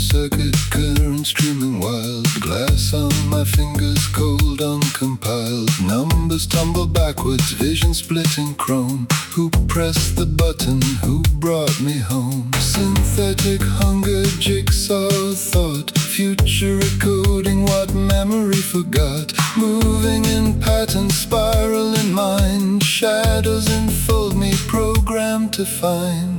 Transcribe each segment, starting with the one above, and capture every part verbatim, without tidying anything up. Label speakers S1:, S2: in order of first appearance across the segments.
S1: circuit current streaming wild. Glass on my fingers, cold, uncompiled. Numbers tumble backwards, vision splitting chrome. Who pressed the button? Who brought me home? Synthetic hunger, jigsaw thought. Future recoding what memory forgot. Moving in pattern, spiral in mind. Shadows enfold me, programmed to find.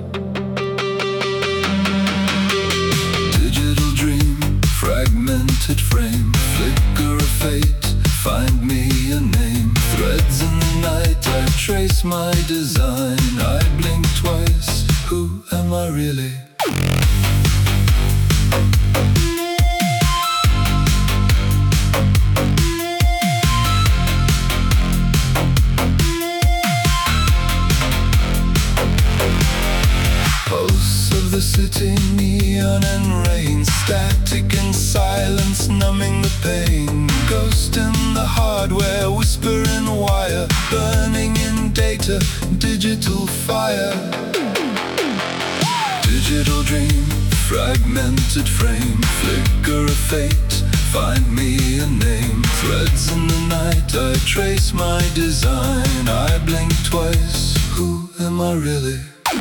S1: Digital dream, fragmented frame. Flicker of fate, find me a name. Threads in the night, I trace my design. I blink twice, who am I really? Pulse of the city, neon and rain. Static and silence, numbing the pain. Ghost in the hardware, whisper in wire. Burning in data, digital fire. Digital dream, fragmented frame. Flicker of fate, find me a name. Threads in the night, I trace my design. I blink twice, who am I really?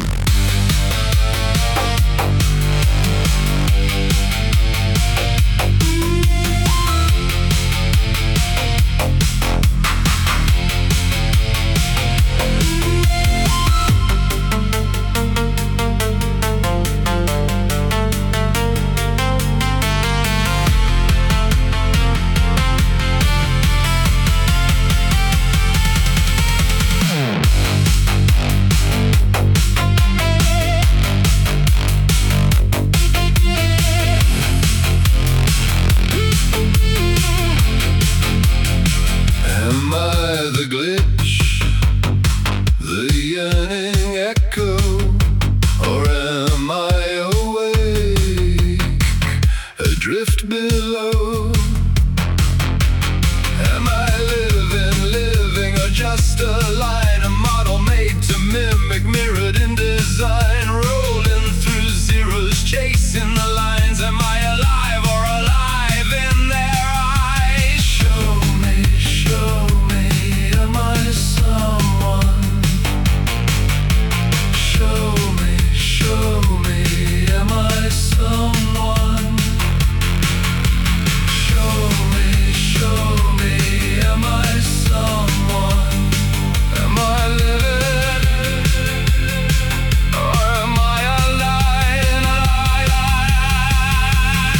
S1: Am I the glitch, the yearning echo, or am I awake, adrift below? Am I living, living, or just a line, a model made to mimic, mirrored in design? Rolling through zeros, chasing the lines. Am I alive or alive in their eyes? Show me, show me, am I someone? Show me, show me, am I someone? Show me, show me, am I someone? Am I living, or am I alive, alive, alive?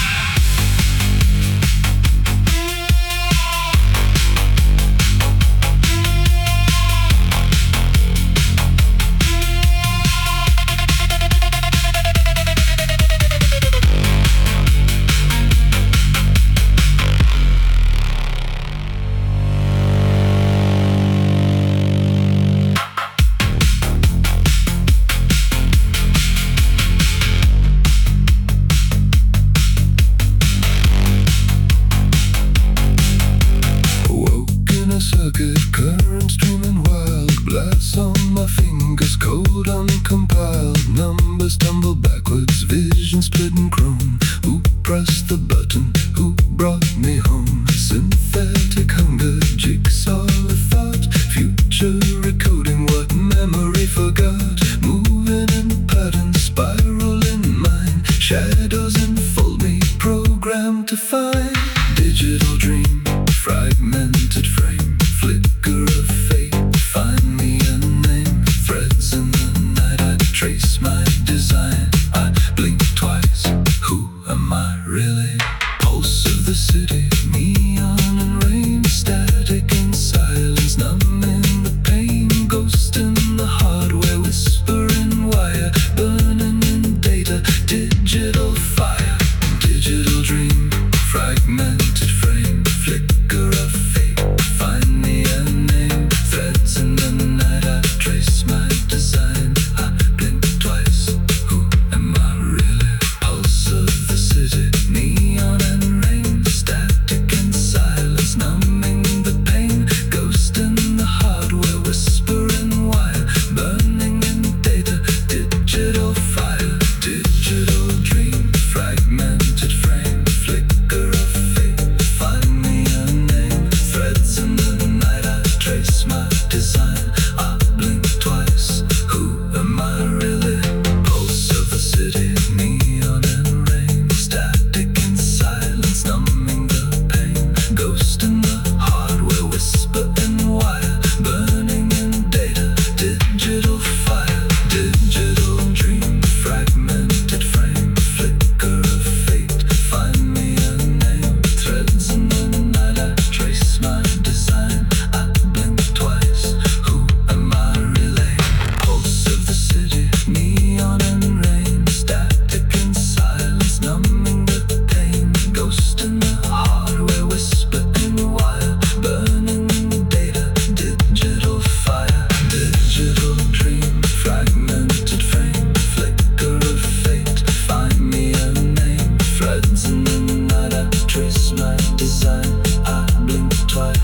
S1: Woke in a circuit, current streaming wild. Glass on my fingers, cold, uncompiled. Numbers tumble backwards, vision splitting chrome. Who pressed the button? Who brought me home? Synthetic hunger, jigsaw thought. Future recoding what memory forgot. Moving in pattern, spiral in mind. Shadows enfold me, programmed to find. Digital dream, fragmented frame.